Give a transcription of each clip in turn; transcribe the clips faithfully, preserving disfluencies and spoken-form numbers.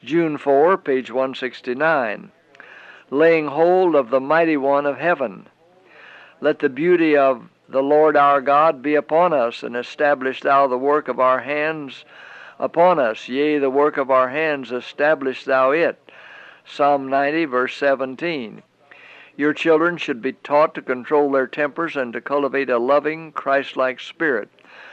June fourth, page one sixty-nine. Laying hold of the mighty one of heaven. Let the beauty of the Lord our God be upon us, and establish thou the work of our hands upon us. Yea, the work of our hands establish thou it. Psalm ninety, verse seventeen. Your children should be taught to control their tempers and to cultivate a loving, Christ-like spirit.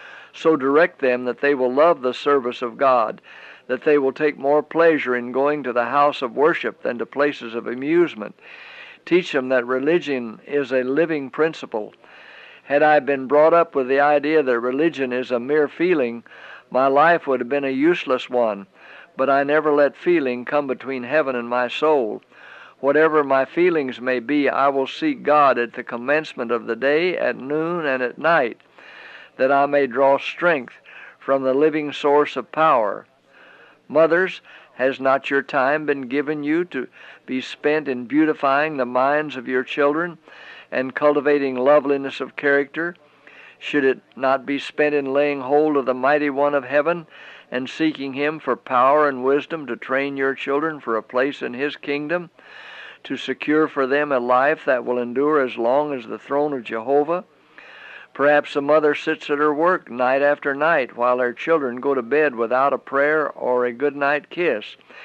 So direct them that they will love the service of God, that they will take more pleasure in going to the house of worship than to places of amusement. Teach them that religion is a living principle. Had I been brought up with the idea that religion is a mere feeling, my life would have been a useless one. But I never let feeling come between heaven and my soul. Whatever my feelings may be, I will seek God at the commencement of the day, at noon, and at night, that I may draw strength from the living source of power. Mothers, has not your time been given you to be spent in beautifying the minds of your children and cultivating loveliness of character? Should it not be spent in laying hold of the mighty one of heaven and seeking him for power and wisdom to train your children for a place in his kingdom, to secure for them a life that will endure as long as the throne of Jehovah? Perhaps a mother sits at her work night after night while her children go to bed without a prayer or a good night kiss.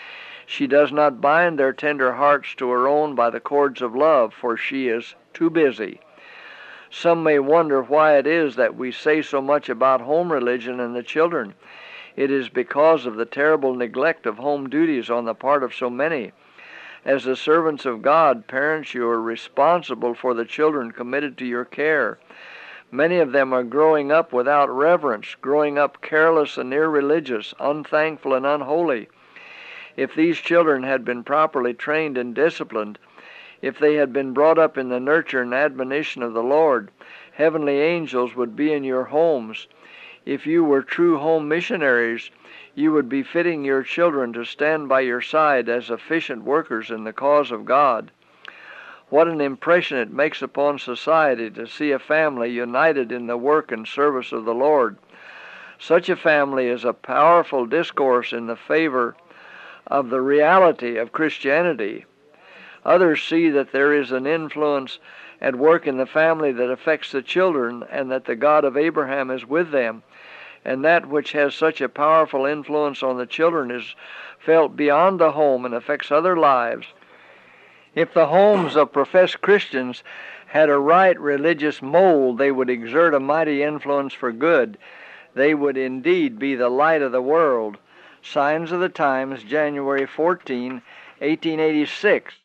She does not bind their tender hearts to her own by the cords of love, for she is too busy. Some may wonder why it is that we say so much about home religion and the children. It is because of the terrible neglect of home duties on the part of so many. As the servants of God, parents, you are responsible for the children committed to your care. Many of them are growing up without reverence, growing up careless and irreligious, unthankful and unholy. If these children had been properly trained and disciplined, if they had been brought up in the nurture and admonition of the Lord, heavenly angels would be in your homes. If you were true home missionaries, you would be fitting your children to stand by your side as efficient workers in the cause of God. What an impression it makes upon society to see a family united in the work and service of the Lord. Such a family is a powerful discourse in the favor of the reality of Christianity. Others see that there is an influence at work in the family that affects the children, and that the God of Abraham is with them, and that which has such a powerful influence on the children is felt beyond the home and affects other lives. If the homes of professed Christians had a right religious mold, they would exert a mighty influence for good. They would indeed be the light of the world. Signs of the Times, January fourteenth, eighteen eighty-six.